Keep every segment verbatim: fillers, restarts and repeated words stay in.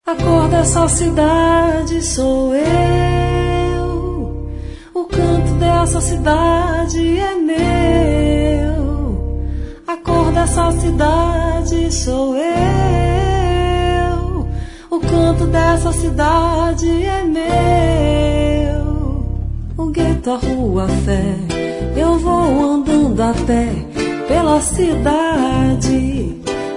A cor dessa cidade sou eu, o canto dessa cidade é meu. A cor dessa cidade sou eu, o canto dessa cidade é meu. O gueto, a rua, a fé, eu vou andando a pé pela cidade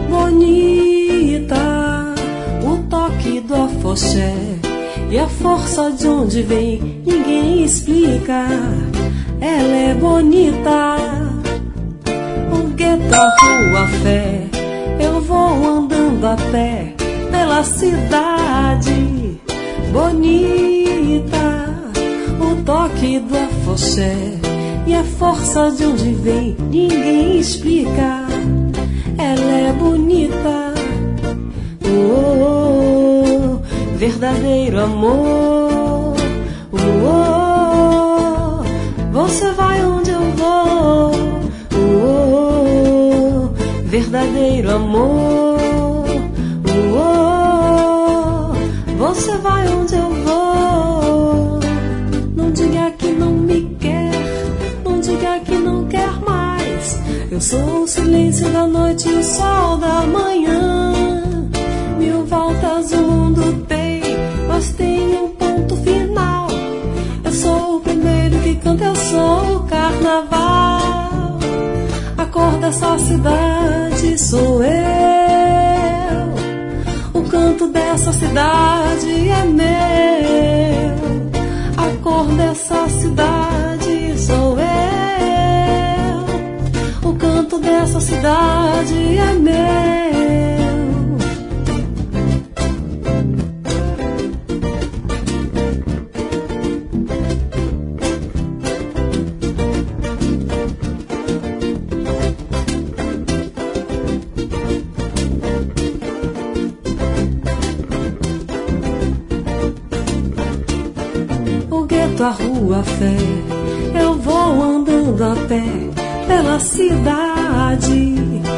bonita. O toque do afoxé e a força de onde vem ninguém explica. Ela é bonita. O gueto, a rua, a fé, eu vou andando a pé pela cidade bonita. O toque do afoxé e a força de onde vem ninguém explica. Ela é bonita. Oh, oh, oh, verdadeiro amor. Oh, oh, oh, você vai onde eu vou. Oh, oh, oh, verdadeiro amor. Oh, oh, oh, você vai onde eu vou. Não diga que não me quer, não diga que não quer mais. Eu sou o silêncio da noite e o sol da manhã. Mil voltas o mundo tem, mas tem um ponto final. Eu sou o primeiro que canta, eu sou o carnaval. A cor dessa cidade sou eu, o canto dessa cidade é meu. A cor dessa cidade sou eu, o canto dessa cidade é meu. A rua, a fé, eu vou andando a pé pela cidade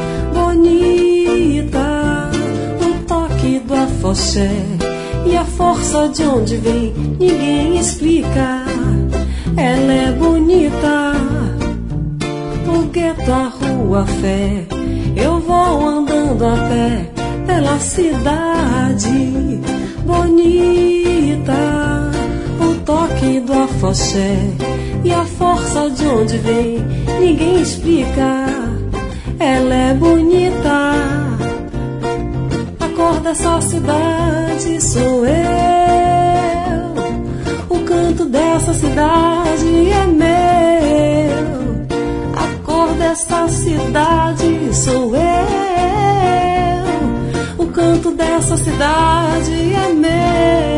bonita. O toque do afoxé e a força de onde vem ninguém explica. Ela é bonita. O gueto, a rua, a fé, eu vou andando a pé pela cidade bonita. O toque do afoxé e a força de onde vem ninguém explica. Ela é bonita. A cor dessa cidade sou eu, o canto dessa cidade é meu. A cor dessa cidade sou eu, o canto dessa cidade é meu.